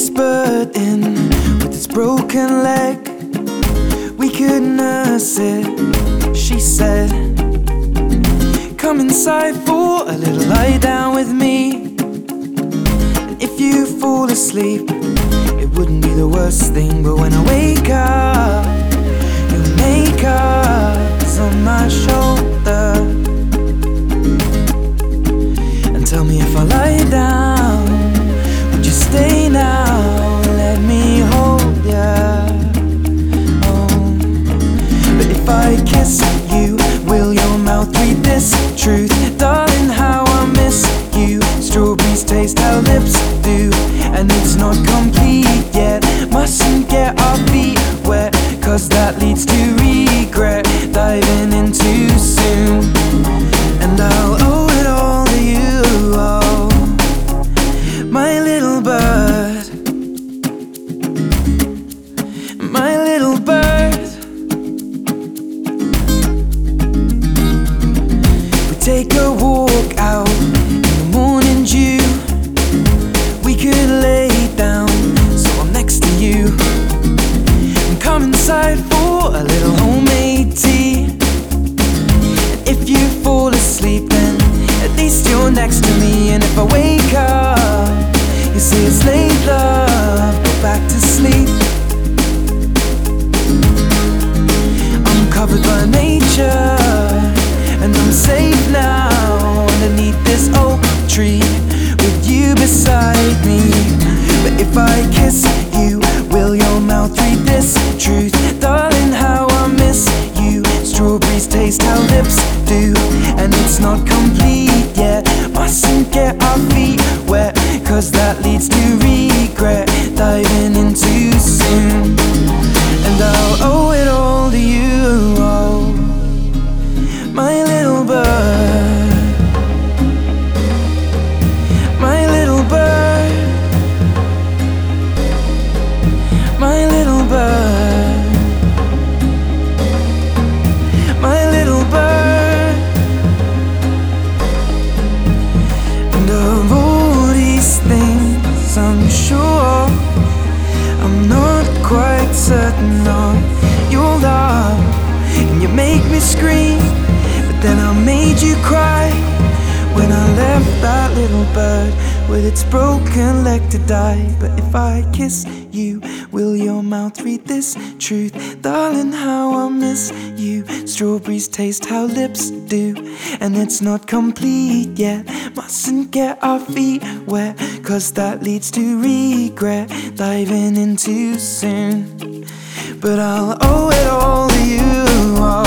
this bird in with its broken leg. We could nurse it, she said. Come inside for a little lie down with me. And if you fall asleep, it wouldn't be the worst thing. But when I wake up, your makeup is on my shoulder. And tell me if I lie down, would you stay now? Let me hold ya. Oh. But if I kiss you, will your mouth read this truth? Darling, how I miss you. Strawberries taste how lips do, and it's not complete yet. Mustn't get our feet wet, cause that leads to regret. Diving in too soon, and I'll owe it all to you. Oh, my little bird, my little bird. We take a walk out in the morning dew. We could lay down so I'm next to you, and come inside for a little homemade tea. And if you fall asleep, then at least you're next to me. And if I wake up, you say it's late, love, go back to sleep. I'm covered by nature, and I'm safe now underneath this oak tree with you beside me. But if I kiss you, will your mouth read this truth? Darling, how I miss you. Strawberries taste how lips do, and it's not complete yet. Mustn't get our feet wet, cause that leads to regret. Diving in too soon, and I'll owe it all to you. Oh, my little bird, my little bird, my little bird, my little bird. And of all these things, I'm sure I'm not quite certain of your love. And you make me scream, but then I made you cry when I left that little bird with its broken leg to die. But if I kiss you, will your mouth read this truth? Darling, how I miss you. Strawberries taste how lips do, and it's not complete yet. Mustn't get our feet wet, cause that leads to regret. Diving in too soon, but I'll owe it all to you. Oh,